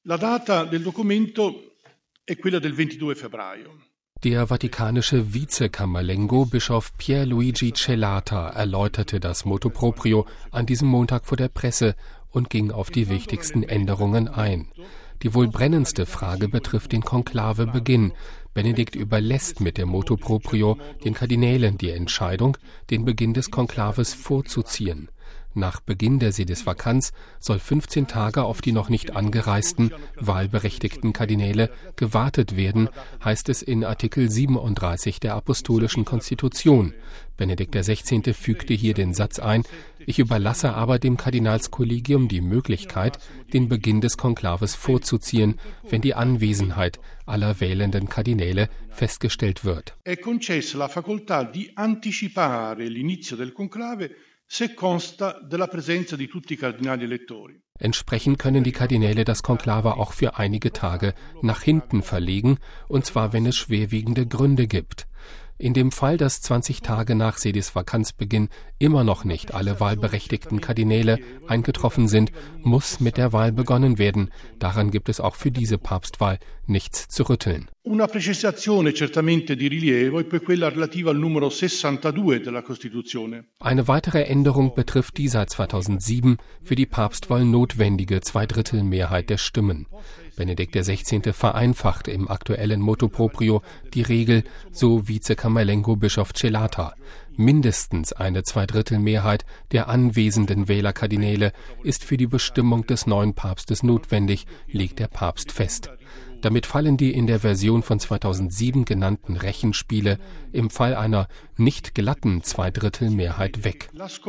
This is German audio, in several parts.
La data del documento è quella del 22 febbraio. Der vatikanische Vizekammerlengo Bischof Pierluigi Celata erläuterte das Motu Proprio an diesem Montag vor der Presse und ging auf die wichtigsten Änderungen ein. Die wohl brennendste Frage betrifft den Konklavebeginn. Benedikt überlässt mit dem Motu Proprio den Kardinälen die Entscheidung, den Beginn des Konklaves vorzuziehen. Nach Beginn der Sedisvakanz soll 15 Tage auf die noch nicht angereisten, wahlberechtigten Kardinäle gewartet werden, heißt es in Artikel 37 der Apostolischen Konstitution. Benedikt XVI. Fügte hier den Satz ein: Ich überlasse aber dem Kardinalskollegium die Möglichkeit, den Beginn des Konklaves vorzuziehen, wenn die Anwesenheit aller wählenden Kardinäle festgestellt wird. È concessa la facoltà di anticipare l'inizio del conclave se consta della presenza di tutti i cardinali elettori. Entsprechend können die Kardinäle das Konklave auch für einige Tage nach hinten verlegen, und zwar, wenn es schwerwiegende Gründe gibt. In dem Fall, dass 20 Tage nach Sedisvakanzbeginn immer noch nicht alle wahlberechtigten Kardinäle eingetroffen sind, muss mit der Wahl begonnen werden. Daran gibt es auch für diese Papstwahl nichts zu rütteln. Una precisazione certamente di rilievo è poi quella relativa al numero 62 della Costituzione. Eine weitere Änderung betrifft die seit 2007 für die Papstwahl notwendige Zweidrittelmehrheit der Stimmen. Benedikt XVI. Vereinfacht im aktuellen Motu Proprio die Regel, so Vizekammerlengo Bischof Celata. Mindestens eine Zweidrittelmehrheit der anwesenden Wählerkardinäle ist für die Bestimmung des neuen Papstes notwendig, legt der Papst fest. Damit fallen die in der Version von 2007 genannten Rechenspiele im Fall einer nicht glatten Zweidrittelmehrheit weg.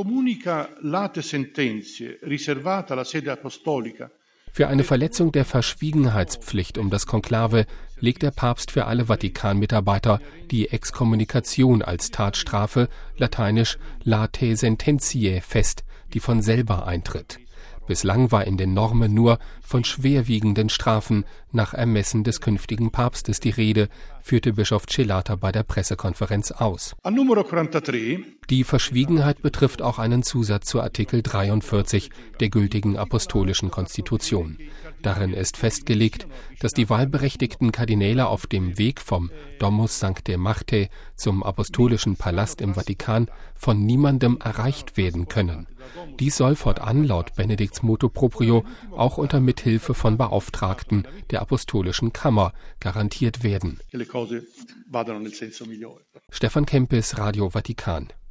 Für eine Verletzung der Verschwiegenheitspflicht um das Konklave legt der Papst für alle Vatikanmitarbeiter die Exkommunikation als Tatstrafe, lateinisch late sententiae, fest, die von selber eintritt. Bislang war in den Normen nur von schwerwiegenden Strafen nach Ermessen des künftigen Papstes die Rede, führte Bischof Celata bei der Pressekonferenz aus. Die Verschwiegenheit betrifft auch einen Zusatz zu Artikel 43 der gültigen Apostolischen Konstitution. Darin ist festgelegt, dass die wahlberechtigten Kardinäle auf dem Weg vom Domus Sanctae Marthae zum Apostolischen Palast im Vatikan von niemandem erreicht werden können. Dies soll fortan laut Benedikts Motu Proprio auch unter Mithilfe von Beauftragten der Apostolischen Kammer garantiert werden. Stefan Kempis, Radio Vatikan.